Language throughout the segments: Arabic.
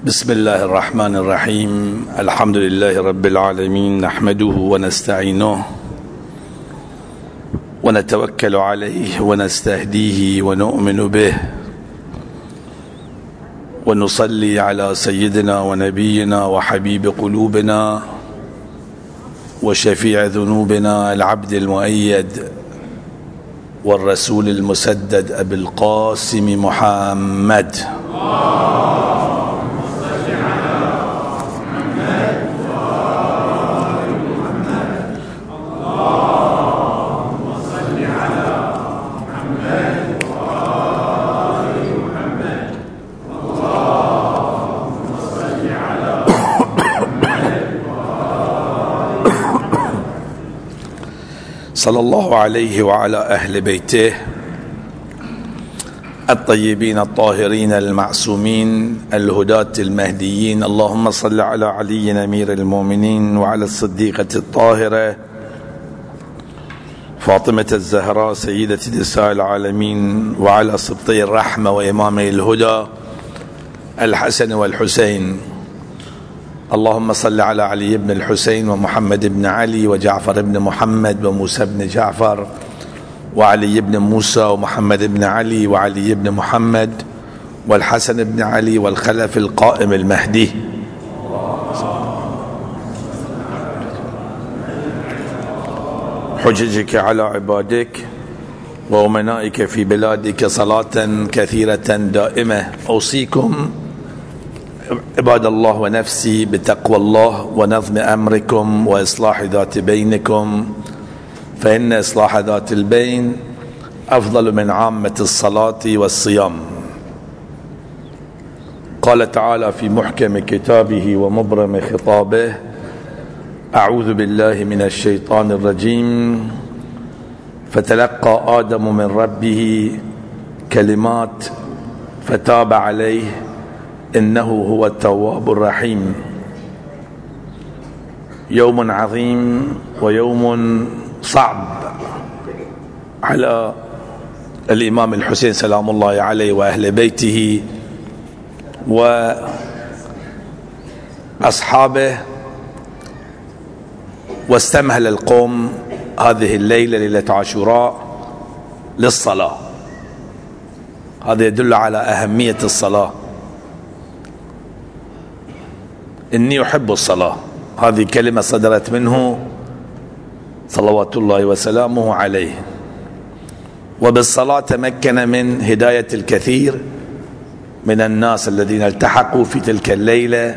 بسم الله الرحمن الرحيم. الحمد لله رب العالمين، نحمده ونستعينه ونتوكل عليه ونستهديه ونؤمن به، ونصلي على سيدنا ونبينا وحبيب قلوبنا وشفيع ذنوبنا العبد المؤيد والرسول المسدد أبي القاسم محمد. صلى الله عليه وعلى أهل بيته الطيبين الطاهرين المعصومين الهداة المهديين. اللهم صل على علي أمير المؤمنين وعلى الصديقة الطاهرة فاطمة الزهراء سيدة نساء العالمين، وعلى سبطي الرحمة وإمامي الهدى الحسن والحسين. اللهم صل على علي بن الحسين ومحمد بن علي وجعفر بن محمد وموسى بن جعفر وعلي بن موسى ومحمد بن علي وعلي بن محمد والحسن بن علي والخلف القائم المهدي. حججك على عبادك وأمنائك في بلادك صلاة كثيرة دائمة. أوصيكم عباد الله ونفسي بتقوى الله ونظم أمركم وإصلاح ذات بينكم، فإن إصلاح ذات البين أفضل من عامة الصلاة والصيام. قال تعالى في محكم كتابه ومبرم خطابه: أعوذ بالله من الشيطان الرجيم. فتلقى آدم من ربه كلمات فتاب عليه إنه هو التواب الرحيم. يوم عظيم ويوم صعب على الإمام الحسين سلام الله عليه وأهل بيته وأصحابه. واستمهل القوم هذه الليلة ليلة عاشوراء للصلاة. هذا يدل على أهمية الصلاة. إني أحب الصلاة، هذه كلمة صدرت منه صلوات الله وسلامه عليه. وبالصلاة تمكن من هداية الكثير من الناس الذين التحقوا في تلك الليلة.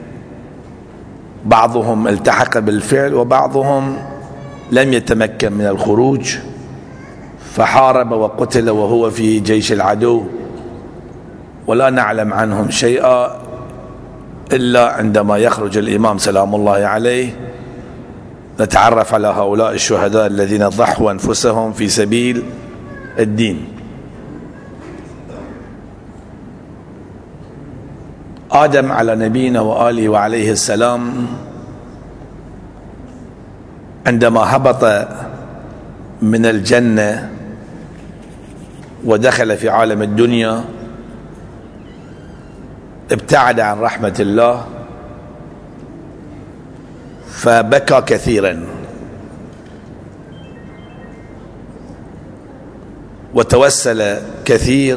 بعضهم التحق بالفعل وبعضهم لم يتمكن من الخروج، فحارب وقتل وهو في جيش العدو، ولا نعلم عنهم شيئا إلا عندما يخرج الإمام سلام الله عليه نتعرف على هؤلاء الشهداء الذين ضحوا أنفسهم في سبيل الدين. آدم على نبينا وآله وعليه السلام عندما هبط من الجنة ودخل في عالم الدنيا ابتعد عن رحمة الله، فبكى كثيرا وتوسل كثير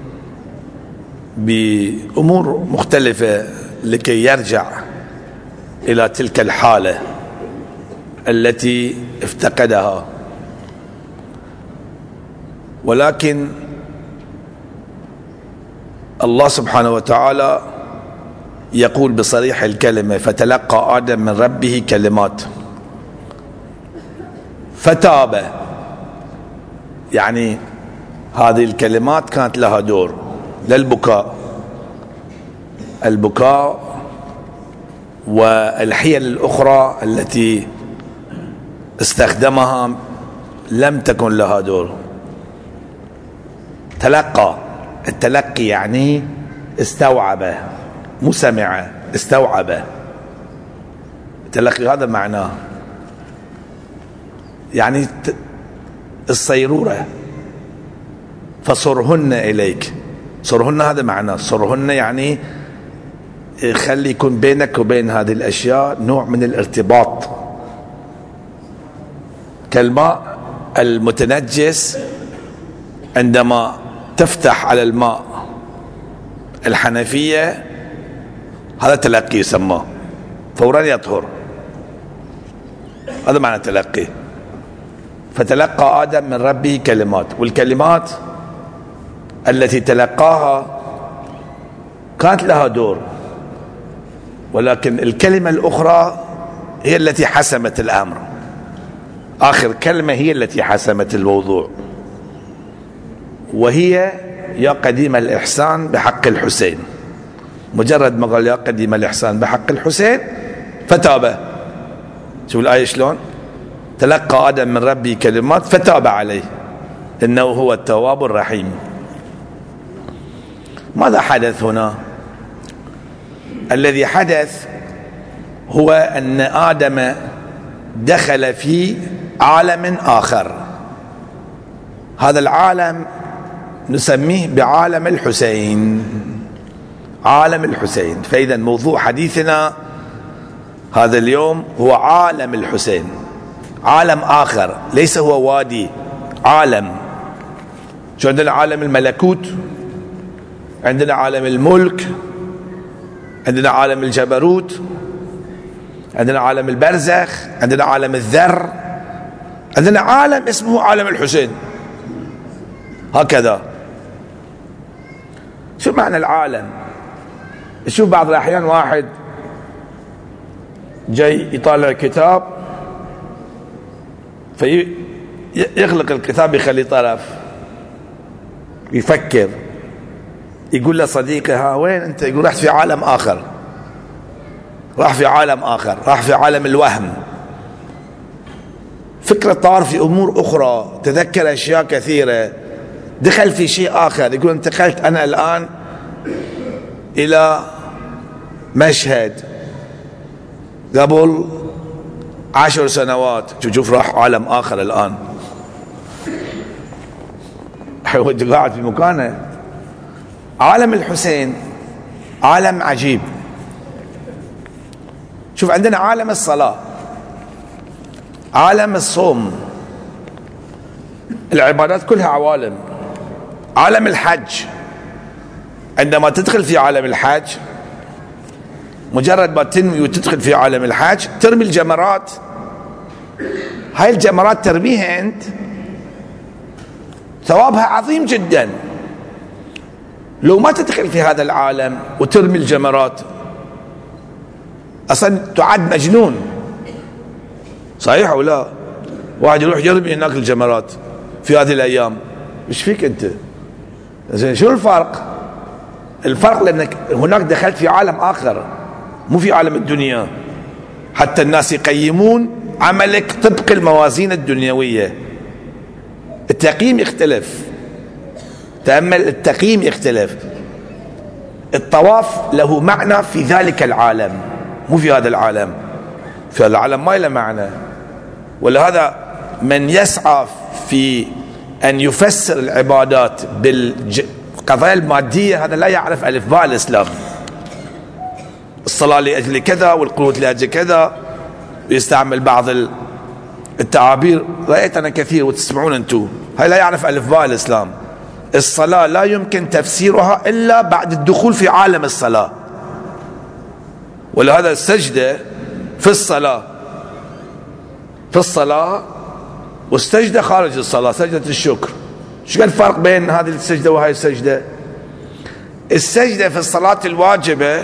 بأمور مختلفة لكي يرجع إلى تلك الحالة التي افتقدها. ولكن الله سبحانه وتعالى يقول بصريح الكلمة: فتلقى آدم من ربه كلمات فتاب. يعني هذه الكلمات كانت لها دور للبكاء. البكاء والحيل الأخرى التي استخدمها لم تكن لها دور. تلقى، التلقي يعني استوعب، مو سمع، استوعب. التلقي هذا معناه، يعني الصيرورة. فصرهن إليك، صرهن هذا معناه، صرهن يعني يخلي يكون بينك وبين هذه الأشياء نوع من الارتباط، كالماء المتنجس عندما تفتح على الماء الحنفية، هذا تلقي يسمى فورا يطهر، هذا معنى تلقي. فتلقى آدم من ربه كلمات، والكلمات التي تلقاها كانت لها دور، ولكن الكلمة الأخرى هي التي حسمت الأمر، آخر كلمة هي التي حسمت الموضوع، وهي يا قديم الإحسان بحق الحسين. مجرد ما قال يا قديم الإحسان بحق الحسين فتاب. شوف الآية شلون؟ تلقى آدم من ربه كلمات فتاب عليه إنه هو التواب الرحيم. ماذا حدث هنا؟ الذي حدث هو أن آدم دخل في عالم آخر، هذا العالم نسميه بعالم الحسين، عالم الحسين. فإذا موضوع حديثنا هذا اليوم هو عالم الحسين، عالم آخر، ليس هو وادي، عالم. شو عندنا؟ عالم الملكوت، عندنا عالم الملك، عندنا عالم الجبروت، عندنا عالم البرزخ، عندنا عالم الذر، عندنا عالم اسمه عالم الحسين. هكذا. شو معنى العالم؟ شوف بعض الأحيان واحد جاي يطالع كتاب فيغلق الكتاب يخلي طرف يفكر، يقول له صديقي ها وين أنت؟ يقول رحت في عالم آخر، راح في عالم آخر، راح في عالم الوهم. فكرة طار في أمور أخرى، تذكر أشياء كثيرة، دخل في شيء آخر. يقول انتقلت أنا الآن إلى مشهد قبل 10 سنوات، شوف راح عالم آخر الآن. هو قاعد في مكانه. عالم الحسين عالم عجيب. شوف عندنا عالم الصلاة، عالم الصوم، العبادات كلها عوالم. عالم الحج، عندما تدخل في عالم الحج، مجرد ما تنوي وتدخل في عالم الحج ترمي الجمرات. هاي الجمرات ترميها أنت ثوابها عظيم جدا. لو ما تدخل في هذا العالم وترمي الجمرات أصلا تعد مجنون. صحيح أو لا؟ واحد يروح يرمي هناك الجمرات في هذه الأيام، إيش فيك أنت؟ زين شو الفرق؟ الفرق لأنك هناك دخلت في عالم آخر، مو في عالم الدنيا، حتى الناس يقيمون عملك طبق الموازين الدنيوية. التقييم يختلف، تأمل، التقييم يختلف. الطواف له معنى في ذلك العالم، مو في هذا العالم. في هذا العالم ما له معنى. ولهذا من يسعى في أن يفسر العبادات بالقضايا المادية هذا لا يعرف ألف باء الإسلام. الصلاة لأجل كذا والقنوت لأجل كذا، ويستعمل بعض التعابير رأيت أنا كثير وتسمعون أنتم، هاي لا يعرف ألف باء الإسلام. الصلاة لا يمكن تفسيرها إلا بعد الدخول في عالم الصلاة. ولهذا السجدة في الصلاة، في الصلاة، والسجدة خارج الصلاة، سجدة الشكر. شو الفرق بين هذه السجدة وهذه السجدة؟ السجدة في الصلاة الواجبة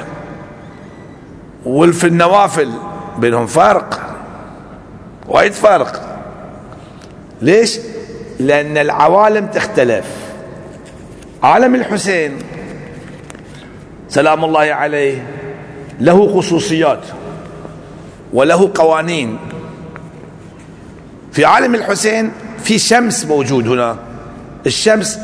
وفي النوافل بينهم فرق، وايد فرق. ليش؟ لأن العوالم تختلف. عالم الحسين سلام الله عليه له خصوصيات وله قوانين. في عالم الحسين في شمس موجود هنا، الشمس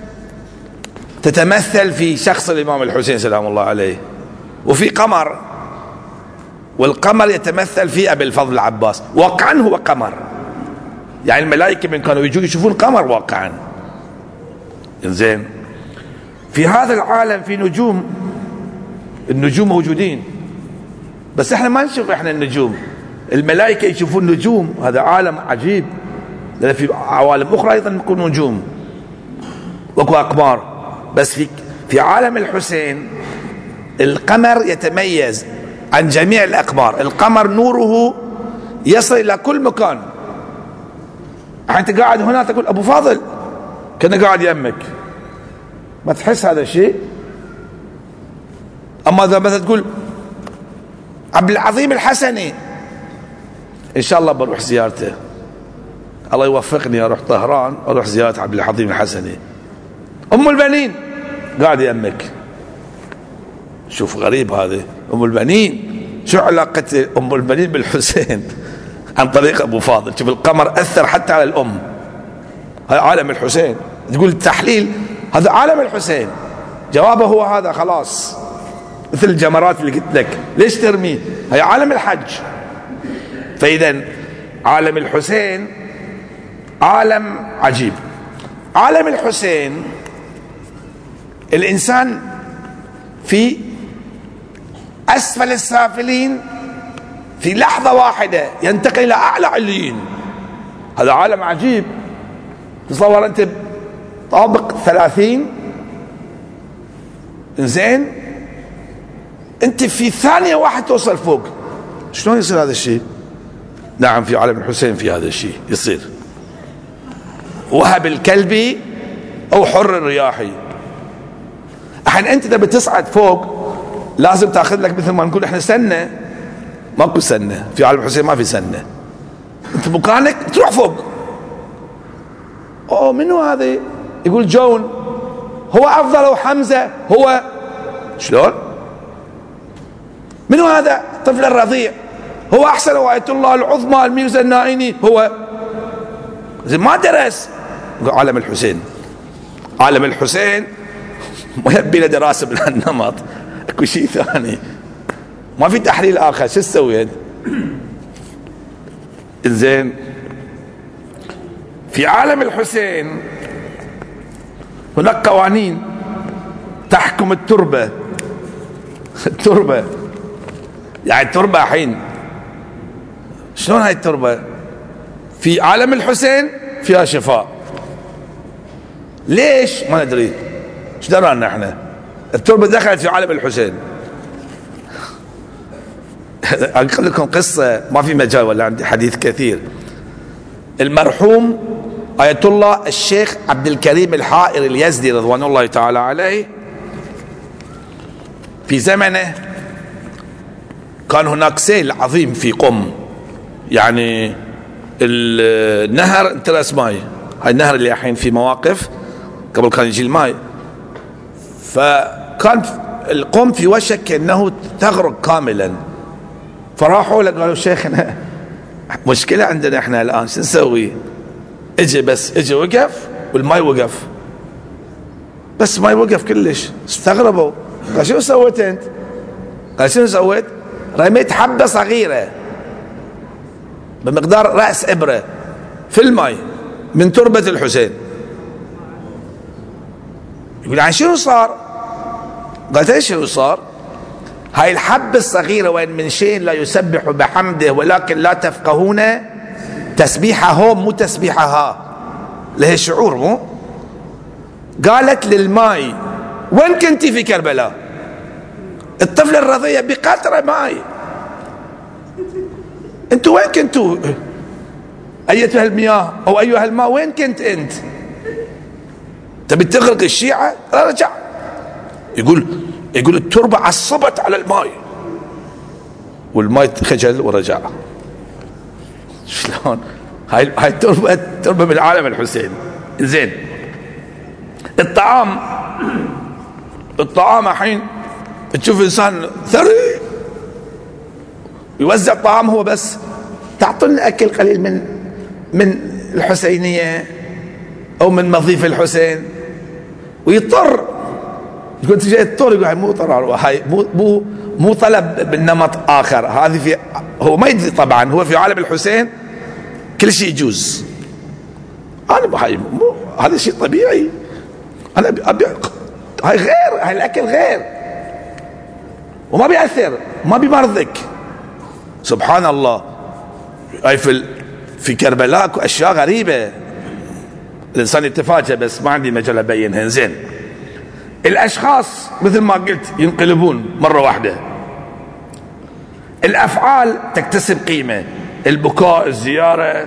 تتمثل في شخص الإمام الحسين سلام الله عليه، وفي قمر، والقمر يتمثل في أبي الفضل العباس. واقعا هو قمر، يعني الملائكة من كانوا يجوا يشوفون قمر واقعا. زين، في هذا العالم في نجوم النجوم موجودين، بس احنا ما نشوف احنا النجوم، الملائكة يشوفون نجوم. هذا عالم عجيب، لأن في عوالم أخرى أيضا يكون نجوم وكو أقمار. بس في عالم الحسين القمر يتميز عن جميع الأقمار. القمر نوره يصل إلى كل مكان. أنت قاعد هنا تقول أبو فاضل كنا قاعد يمك، ما تحس هذا الشيء. أما إذا مثلا تقول عبد العظيم الحسني، إن شاء الله بروح زيارته، الله يوفقني أروح طهران أروح زيارة عبد العظيم الحسني. أم البنين قاعد يمك، شوف غريب هذا. أم البنين شو علاقة أم البنين بالحسين عن طريق أبو فاضل؟ شوف القمر أثر حتى على الأم. هذا عالم الحسين. تقول التحليل هذا عالم الحسين، جوابه هو هذا خلاص، مثل الجمرات اللي قلت لك ليش ترميه؟ هي عالم الحج. فإذا عالم الحسين عالم عجيب. عالم الحسين الإنسان في أسفل السافلين في لحظة واحدة ينتقل إلى أعلى عليين. هذا عالم عجيب. تصور أنت طابق 30، إنزين أنت في ثانية واحدة توصل فوق. شلون يصير هذا الشيء؟ نعم في عالم الحسين في هذا الشيء يصير. وهب الكلبي أو حر الرياحي. الحين أنت إذا بتصعد فوق لازم تأخذ لك مثل ما نقول إحنا سنة. ماكو سنة في عالم الحسين، ما في سنة. أنت مكانك تروح فوق. أوه منو هذا؟ يقول جون. هو أفضل أو حمزة؟ هو شلون؟ منو هذا؟ طفل الرضيع. هو أحسن وآية الله العظمى الميرزا النائني. هو ما درس. عالم الحسين، عالم الحسين ما يبي له دراسة بالنمط، اكو شيء ثاني، ما في تحليل آخر. شو تسوي؟ زين في عالم الحسين هناك قوانين تحكم التربة. التربة يعني التربة الحين شلون هاي التربة؟ في عالم الحسين فيها شفاء. ليش؟ ما ندري. ايش درانا احنا؟ التربة دخلت في عالم الحسين. اقول لكم قصة ما في مجال ولا عندي حديث كثير. المرحوم آية الله الشيخ عبد الكريم الحائري اليزدي رضوان الله تعالى عليه، في زمنه كان هناك سيل عظيم في قم، يعني النهر انترس ماي. هاي النهر اللي الحين في مواقف، قبل كان يجي الماي. فكان القم في وشك انه تغرق كاملا. فراحوا له قالوا شيخنا مشكلة عندنا احنا الان، شو نسوي؟ اجي وقف والماي وقف، بس ما يوقف كلش. استغربوا، قال شو سويت انت؟ قال شنو سويت؟ رميت حبة صغيرة بمقدار رأس إبرة في الماء من تربة الحسين. يقول يعني شنو صار؟ قالت ايش شنو صار؟ هاي الحبة الصغيرة وين من شيء لا يسبح بحمده ولكن لا تفقهون تسبيحهم، مو تسبيحها، لها شعور مو. قالت للماء وين كنتي في كربلاء؟ الطفل الرضيع بقطرة ماء، انتوا وين كنتوا؟ ايتها المياه او ايها الماء وين كنت انت؟ تبي تغرق الشيعة؟ رجع. يقول التربة عصبت على الماء والماء خجل ورجع. شلون؟ هاي التربة من عالم الحسين. زين الطعام الحين تشوف انسان ثري يوزع طعام هو بس، تعطونا اكل قليل من الحسينية او من مضيف الحسين، ويضطر يقول انت جاي تضطر. يقول مو اضطرار، هاي مو طلب بالنمط اخر. هذه في هو ما يدري طبعا، هو في عالم الحسين كل شيء يجوز. انا هاي مو هذا شيء طبيعي. انا ابي هاي غير، هاي الاكل غير. وما بيأثر، ما بيمرضك. سبحان الله. أي في كربلاء اكو اشياء غريبة الانسان يتفاجأ، بس ما عندي مجال ابينها. زين، الاشخاص مثل ما قلت ينقلبون مرة واحدة. الافعال تكتسب قيمة، البكاء، الزيارة،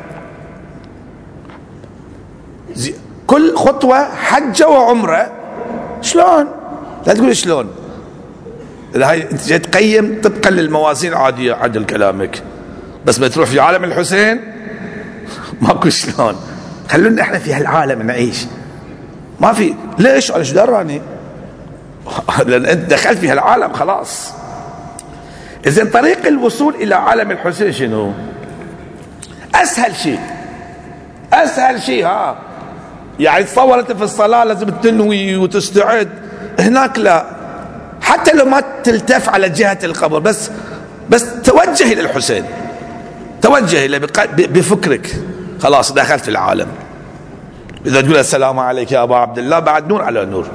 كل خطوة حجة وعمرة. شلون؟ لا تقول شلون، هاي انت جاي تقيم طبقا للموازين عادية. عدل كلامك، بس بتروح في عالم الحسين ماكو شلون. خلونا احنا في هالعالم نعيش، ما في. ليش؟ انا ايش دراني؟ لان انت دخلت في هالعالم خلاص. اذا طريق الوصول الى عالم الحسين شنو؟ اسهل شيء، اسهل شيء. يعني تصور انت في الصلاة لازم تنوي وتستعد، هناك لا. حتى لو ما تلتف على جهة القبر، بس توجه الى الحسين، توجه الى بفكرك، خلاص دخلت العالم. اذا تقول السلام عليك يا ابا عبد الله، بعد نور على نور.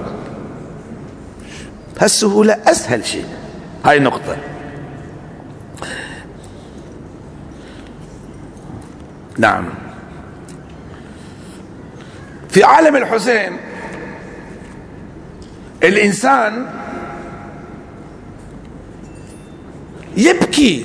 هالسهولة اسهل شيء. هاي نقطة. نعم، في عالم الحسين الانسان يبكي،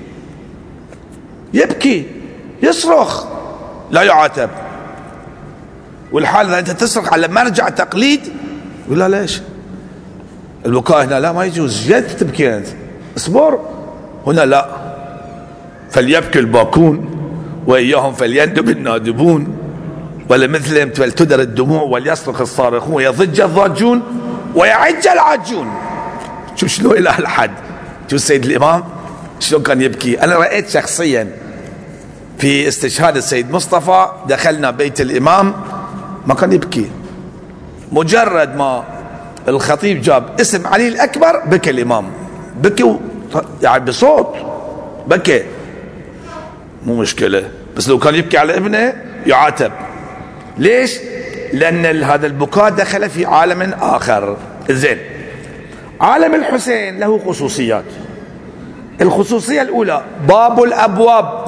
يبكي، يصرخ، لا يعاتب. والحال اذا انت تصرخ على مرجع تقليد يقول لا ليش البكاء هنا لا ما يجوز، جد تبكي انت، اصبر. هنا لا، فليبكي الباكون واياهم فليندب النادبون، ولمثلهم فلتدر الدموع وليصرخ الصارخون، ويضج الضاجون ويعج العاجون. شوف شلون الى الحد. شوف السيد الامام شلون كان يبكي. انا رايت شخصيا في استشهاد السيد مصطفى، دخلنا بيت الامام ما كان يبكي، مجرد ما الخطيب جاب اسم علي الاكبر بكى الامام، بكي يعني بصوت، بكى مو مشكله. بس لو كان يبكي على ابنه يعاتب. ليش؟ لان هذا البكاء دخل في عالم اخر. زين، عالم الحسين له خصوصيات. الخصوصيه الاولى باب الابواب.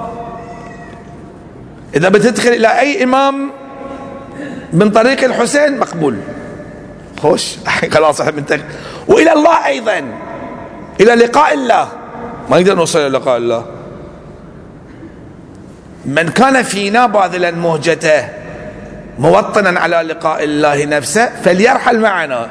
اذا بتدخل الى اي امام من طريق الحسين مقبول، خوش خلاص احنا بنتقل. والى الله ايضا، الى لقاء الله. ما نقدر نوصل الى لقاء الله. من كان فينا باذلا مهجته موطنا على لقاء الله نفسه فليرحل معنا.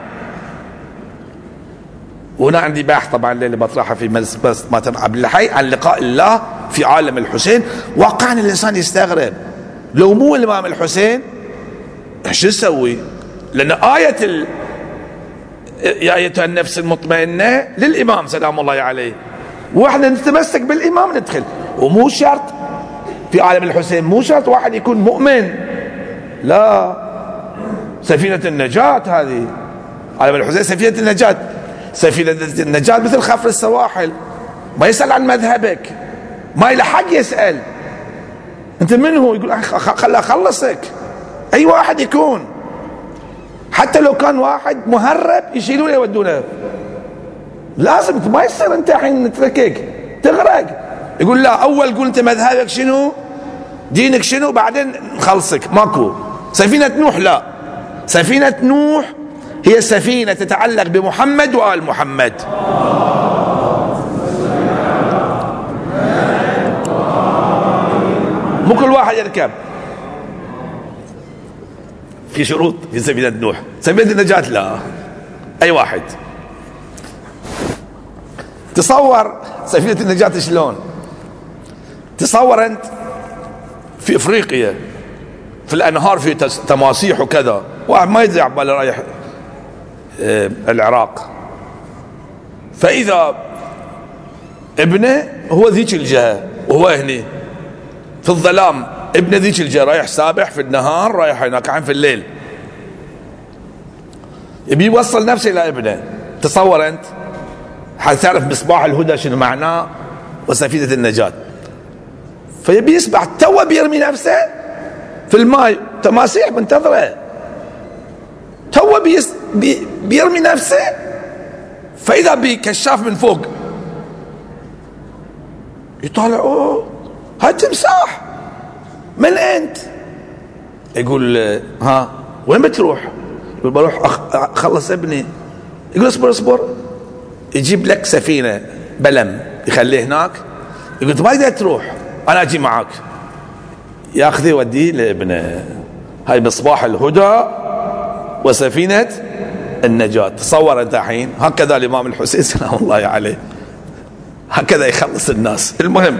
وهنا عندي بحث طبعا اللي بطرحها في مجلس ماتم عبد الحي عن لقاء الله في عالم الحسين. واقعا الانسان يستغرب، لو مو الامام الحسين ايش نسوي؟ لان آية يا ايتها النفس المطمئنة للامام سلام الله عليه، واحنا نتمسك بالامام ندخل. ومو شرط في عالم الحسين، مو شرط واحد يكون مؤمن، لا. سفينة النجاة هذه عالم الحسين، سفينة النجاة. سفينة النجاة مثل خفر السواحل، ما يسأل عن مذهبك، ما يلحق يسأل انت من هو، يقول خل اخلصك. اي واحد يكون، حتى لو كان واحد مهرب يشيلونه يودونه، لازم ما يصير انت الحين نتركك تغرق. يقول لا، اول قول انت مذهبك شنو، دينك شنو، بعدين نخلصك. ماكو سفينة نوح، لا. سفينة نوح هي سفينة تتعلق بمحمد وآل محمد. مو كل واحد يركب، في شروط في سفينة نوح. سفينة النجاة لا، أي واحد. تصور سفينة النجاة شلون. تصور أنت في إفريقيا في الأنهار في تماسيح وكذا، واحد ما يدري عباله رايح العراق، فإذا ابنه هو ذيك الجهة وهو هني في الظلام، ابن ذيك الجهة رايح سابح في النهار، رايح هناك عن في الليل، يبي يوصل نفسه إلى ابنه. تصور أنت، حتعرف مصباح الهدى شنو معناه وسفينة النجاة. فيبي يسبح، تو بيرمي نفسه في الماء، تماسيح منتظره، تو بيرمي نفسه فإذا بكشاف من فوق يطالع، اوه هاي تمساح، من انت؟ يقول ها وين بتروح؟ يقول بروح اخلص ابني. يقول اصبر اصبر، يجيب لك سفينة بلم يخليه هناك. يقول ما تقدر تروح، انا اجي معك. ياخذه يوديه لابنه. هاي مصباح الهدى وسفينة النجاة. تصور انت الحين هكذا الامام الحسين سلام الله عليه هكذا يخلص الناس. المهم،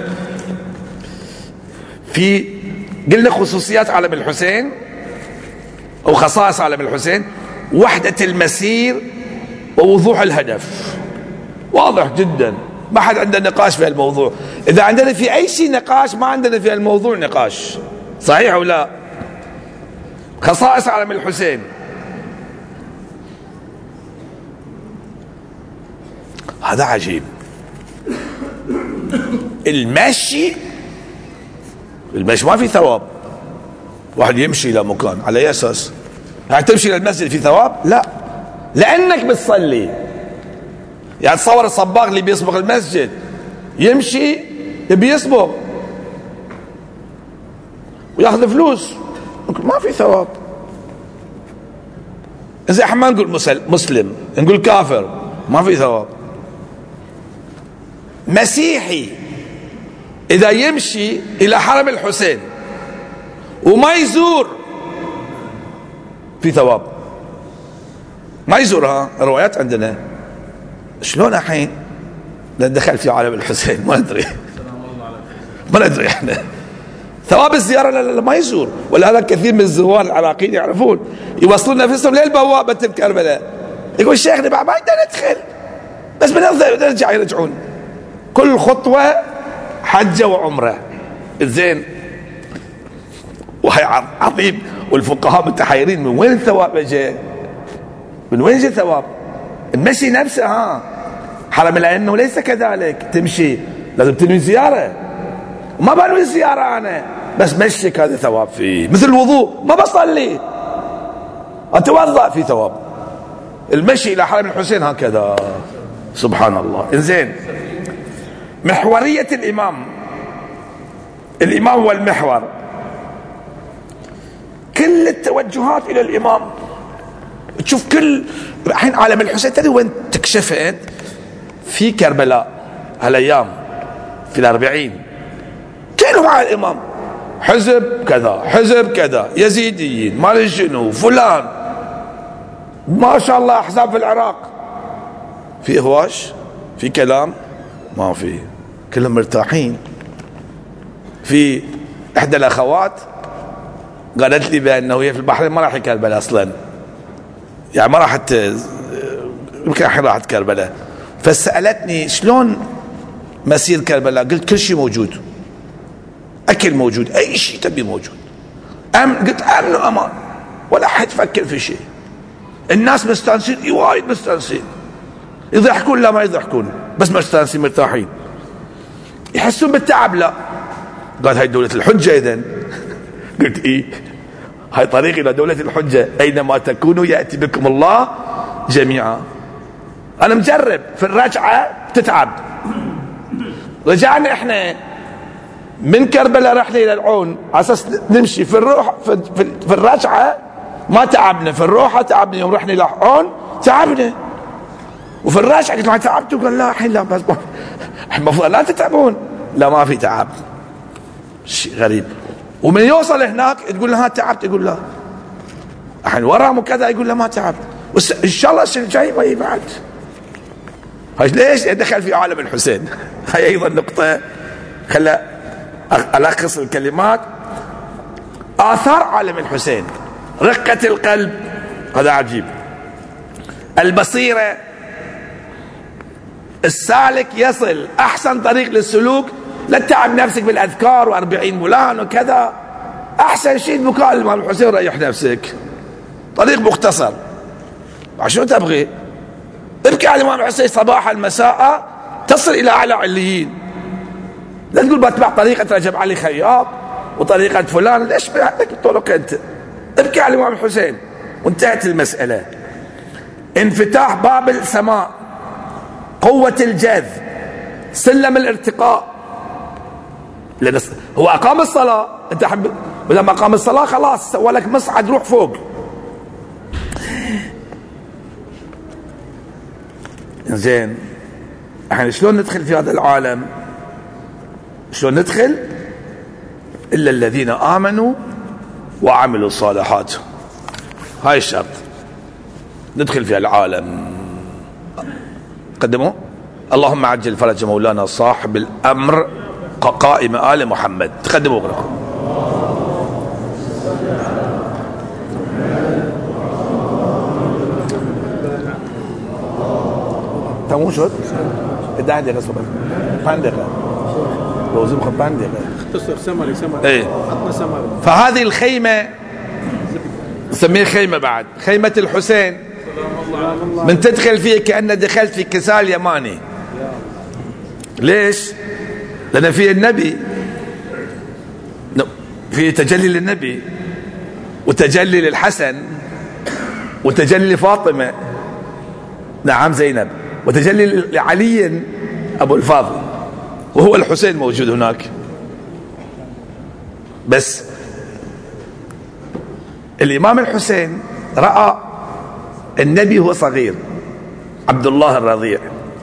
في قلنا خصوصيات علم الحسين او خصائص علم الحسين: وحدة المسير ووضوح الهدف. واضح جدا، ما حد عنده نقاش في الموضوع. اذا عندنا في اي شيء نقاش، ما عندنا في الموضوع نقاش. صحيح ولا؟ خصائص علم الحسين: هذا عجيب. المشي ما في ثواب. واحد يمشي الى مكان على اي اساس؟ يعني تمشي الى المسجد في ثواب؟ لا، لانك بتصلي. يعني تصور الصباغ اللي بيصبغ المسجد يمشي يبي يصبغ وياخذ فلوس، ما في ثواب. اذا احنا ما نقول مسلم، نقول كافر، ما في ثواب. مسيحي اذا يمشي الى حرم الحسين وما يزور في ثواب. ما يزورها، روايات عندنا. شلون الحين ندخل في عالم الحسين؟ ما ندري احنا. ثواب الزياره لا ما يزور. ولهذا كثير من الزوار العراقيين يعرفون يوصلون نفسهم للبوابه كربلاء، يقول شيخنا بعد ما نقدر ندخل، بس بنرجع يرجعون. كل خطوه حجه وعمره. زين، وهي عظيم. والفقهاء متحيرين من وين الثواب جاء؟ من وين جاء الثواب؟ المشي نفسه ها حرم، لانه ليس كذلك. تمشي لازم تنوي زياره، وما بنوي زياره انا، بس مشيك هذا ثواب فيه. مثل الوضوء، ما بصلي اتوضا في ثواب. المشي الى حرم الحسين هكذا. سبحان الله. انزين، محورية الإمام هو المحور. كل التوجهات إلى الإمام. تشوف كل الحين عالم الحسين تدري وين تكشفت؟ في كربلاء هالأيام، في الأربعين كانوا مع الإمام. حزب كذا حزب كذا، يزيديين، مال شنو، فلان، ما شاء الله أحزاب في العراق. في إهواش، في كلام، ما في، كلهم مرتاحين. في إحدى الأخوات قالت لي بأنه هي في البحرين ما راح كربلاء أصلا، يعني ما راحت، يمكن الحين راحت كربلاء. فسألتني شلون مسير كربلاء؟ قلت كل شيء موجود، أكل موجود، أي شيء تبي موجود. قلت أمن وأمان، ولا حد يفكر في شيء. الناس مستانسين، وايد مستانسين، يضحكون لا ما يضحكون، بس مستانسين مرتاحين. يحسون بالتعب لا. قال هاي دولة الحجة إذن. قلت إيه، هاي طريق إلى دولة الحجة، أينما تكونوا يأتي بكم الله جميعا. أنا مجرب، في الرجعة تتعب. رجعنا إحنا من كربلاء رحنا إلى العون على أساس نمشي في الروح. في الرجعة ما تعبنا، في الروحة تعبنا. يوم رحنا إلى العون تعبنا، وفي الرجعة قلت ما تعبتوا؟ قال لا الحين لا، بس المفروض لا تتعبون. لا ما في تعب، شيء غريب. ومن يوصل هناك تقول له ها تعبت؟ يقول لا. الحين وراهم وكذا، يقول له ما تعبت، ان شاء الله السنه الجايه ما يبعد. ليش دخل في عالم الحسين؟ هاي ايضا نقطه. خلى الخص الكلمات. اثار عالم الحسين: رقه القلب، هذا عجيب. البصيره، السالك يصل احسن طريق للسلوك، لا تتعب نفسك بالاذكار و40 فلان وكذا. احسن شيء البكاء الامام الحسين، ريح نفسك، طريق مختصر. عشان تبغي ابكي على الامام الحسين صباحا مساء تصل الى اعلى عليين. لا تقول بتبع طريقه رجب علي خياط وطريقه فلان، ليش عندك الطرق انت؟ ابكي على الامام الحسين وانتهت المساله. انفتاح باب السماء قوة الجذب، سلم الارتقاء. لأن هو أقام الصلاة، أنت لما أقام الصلاة خلاص سوى لك مصعد روح فوق. زين، احنا شلون ندخل في هذا العالم؟ شلون ندخل؟ إلا الذين آمنوا وعملوا الصالحات. هاي الشرط ندخل في العالم. قدموا اللهم عجل فرج مولانا صاحب الأمر قائم آل محمد. تقدموا اقرأوا. تمو شد ده دقيقة صبر 5 دقيقة لازم 5 دقيقة اختصر سمري ايه. فهذه الخيمة نسميها خيمة، بعد خيمة الحسين، من تدخل فيه كأنك دخلت في كسال يماني. ليش؟ لأن فيه النبي، فيه تجلي للنبي وتجلي للحسن وتجلي لفاطمة، نعم زينب، وتجلي لعلي أبو الفاضل، وهو الحسين موجود هناك. بس الإمام الحسين رأى النبي هو صغير، عبد الله الرضيع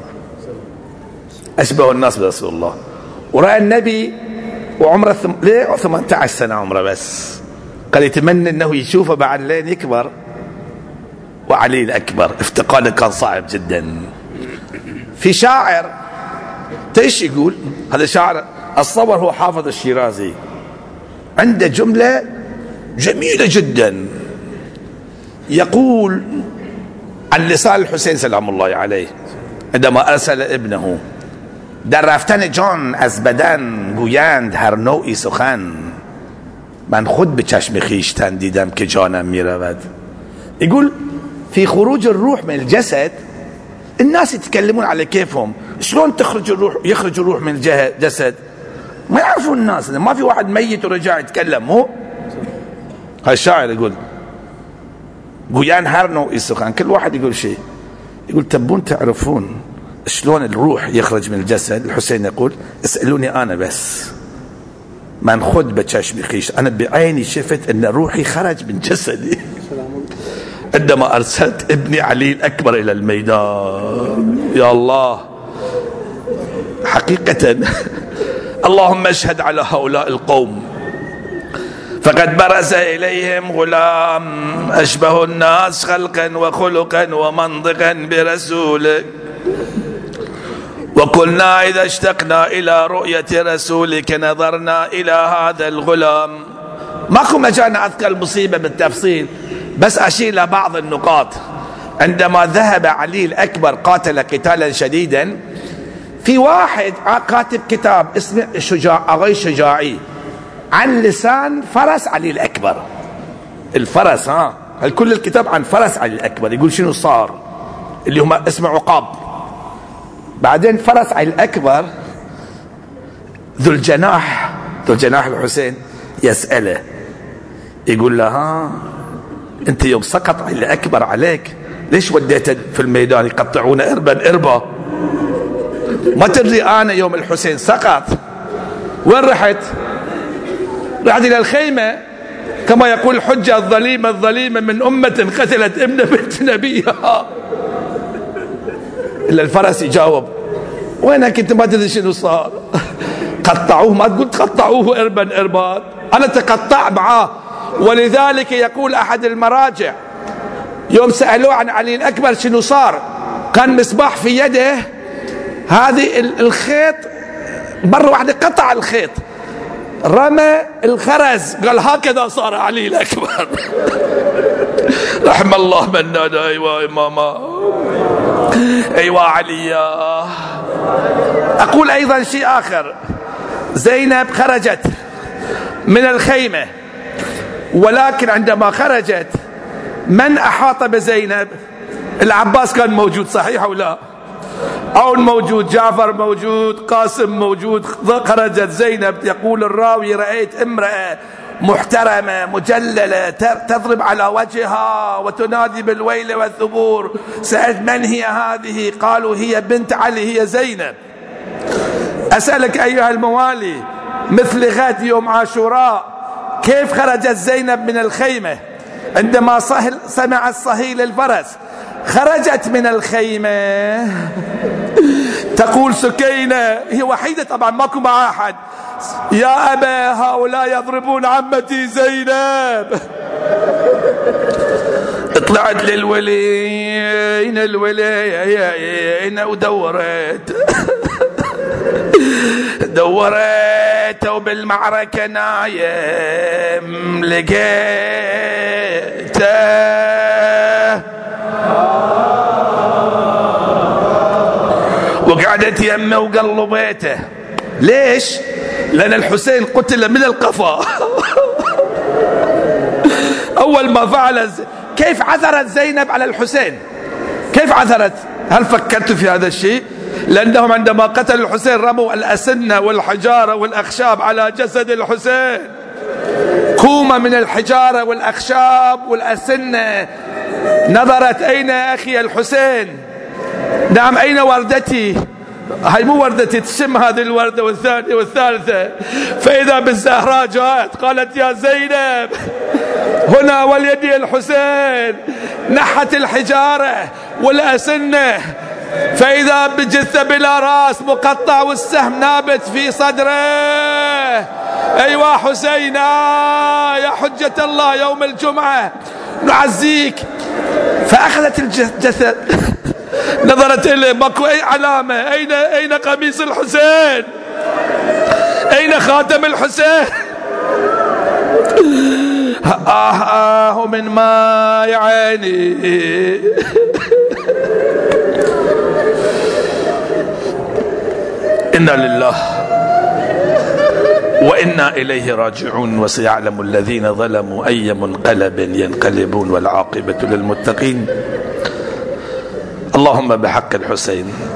أشبه الناس برسول الله، ورأى النبي وعمره 18 سنة عمره بس، قال يتمنى أنه يشوفه بعد لين يكبر. وعلي الأكبر افتقاده كان صعب جدا. في شاعر ايش يقول؟ هذا شاعر الصبر، هو حافظ الشيرازي، عنده جملة جميلة جدا يقول عن لسان الحسين سلام الله عليه عندما أرسل ابنه: در رفتن جان از بدن گویند هر نوعی سخن، من خود به چشم خویشتن دیدم که جانم میرود. يقول في خروج الروح من الجسد الناس يتكلمون على كيفهم، شلون تخرج الروح، يخرج الروح من الجسد، ما يعرفون الناس، ما في واحد ميت ورجع يتكلم. هو هاي الشاعر يقول قويان هرنو يسخن، كل واحد يقول شيء. يقول تبون تعرفون شلون الروح يخرج من الجسد؟ الحسين يقول اسألوني أنا بس، من خود بچشم خيش، أنا بعيني شفت أن روحي خرج من جسدي عندما أرسلت ابني علي الأكبر إلى الميدان. يا الله، حقيقة اللهم اشهد على هؤلاء القوم، فقد برز إليهم غلام أشبه الناس خلقا وخلقا ومنطقا برسولك، وقلنا إذا اشتقنا إلى رؤية رسولك نظرنا إلى هذا الغلام. ماكو مجال أذكر المصيبة بالتفصيل، بس أشير إلى بعض النقاط. عندما ذهب علي الأكبر قاتل قتالا شديدا، في واحد كاتب كتاب اسمه أغي شجاعي عن لسان فرس علي الأكبر. الفرس كل الكتاب عن فرس علي الأكبر، يقول شنو صار، اللي هم اسمه عقاب. بعدين فرس علي الأكبر ذو الجناح الحسين يسأله، يقول له انت يوم سقط علي الأكبر عليك ليش وديته في الميدان يقطعون إربا؟ ما تدري أنا يوم الحسين سقط وين رحت إلى الخيمة، كما يقول الحجة الظليمة من أمة قتلت ابن بنت نبيها. إلا الفرس يجاوب وينك انت ما تدري شنو صار؟ قطعوه، ما تقول تقطعوه إربات، أنا تقطع معاه. ولذلك يقول أحد المراجع يوم سألوه عن علي الأكبر شنو صار، كان مصباح في يده، هذه الخيط مرة واحدة قطع الخيط، رمى الخرز، قال هكذا صار علي الأكبر. رحم الله من نادى أيوة إماما، أيوة علي. أقول أيضا شيء آخر، زينب خرجت من الخيمة، ولكن عندما خرجت من أحاط بزينب؟ العباس كان موجود، صحيح أو لا؟ عون موجود، جعفر موجود، قاسم موجود. خرجت زينب، يقول الراوي رأيت امرأة محترمة مجللة تضرب على وجهها وتنادي بالويل والثبور. سألت من هي هذه؟ قالوا هي بنت علي، هي زينب. أسألك أيها الموالي، مثل غد يوم عاشوراء كيف خرجت زينب من الخيمة عندما سمعت صهيل الفرس؟ خرجت من الخيمة تقول سكينة، هي وحيدة طبعا ماكو مع أحد، يا أبا هؤلاء يضربون عمتي زينب. طلعت للولي، أين الولي؟ أين؟ ودورت وبالمعركة نايم لقيته، وقعدت يمه وقلبيته. ليش؟ لأن الحسين قتل من القفا. أول ما فعل كيف عثرت زينب على الحسين؟ كيف عثرت؟ هل فكرت في هذا الشيء؟ لأنهم عندما قتلوا الحسين رموا الأسنة والحجارة والأخشاب على جسد الحسين، كومة من الحجارة والأخشاب والأسنة. نظرت أين أخي الحسين؟ نعم أين وردتي؟ هاي مو وردتي، تشم هذه الوردة والثانية والثالثة، فإذا بالزهراء جاءت قالت يا زينب هنا وليدي الحسين. نحت الحجارة والأسنة، فإذا بجثة بلا رأس مقطع والسهم نابت في صدره. أيوة حسينا يا حجة الله يوم الجمعة نعزيك. فأخذت الجسد، نظرت إليه ماكو أي علامة. أين قميص الحسين؟ أين خاتم الحسين؟ من ماء عيني. إنا لله وإنا إليه راجعون. وسيعلم الذين ظلموا أي منقلب ينقلبون والعاقبة للمتقين. اللهم بحق الحسين